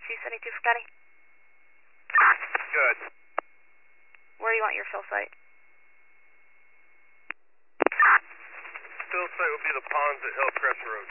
272 for County. Good. Where do you want your fill site? Fill site would be the ponds at Hillcrest Road.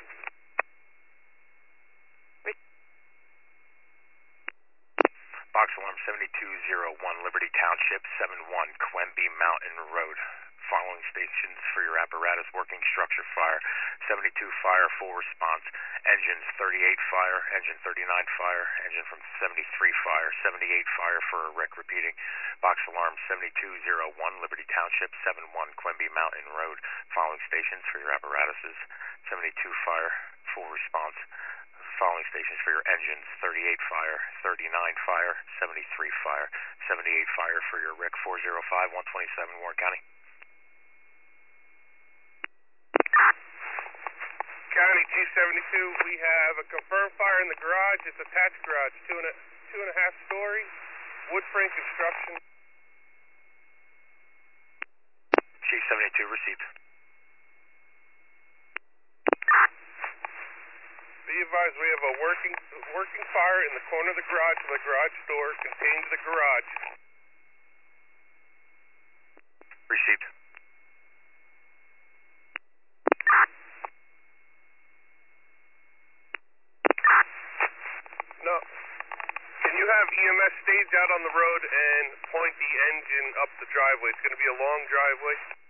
Box alarm 7201, Liberty Township, 71, Quemby Mountain Road. Following stations for your apparatus: working structure fire, 72 fire, full response. Engines 38 fire, engine 39 fire, engine from 73 fire, 78 fire for a wreck. Repeating. Box alarm 7201, Liberty Township, 71, Quemby Mountain Road. Following stations for your apparatuses: 72 fire, full response. Following stations for your engines: 38 fire, 39 fire, 73 fire, 78 fire for your RIC 405, 127 Warren County. County 272, we have a confirmed fire in the garage. It's attached garage, two and a half story, wood frame construction. Chief 72 received. Be advised, we have a working fire in the corner of the garage where the garage door contains the garage. Received. No. Can you have EMS stage out on the road and point the engine up the driveway? It's going to be a long driveway.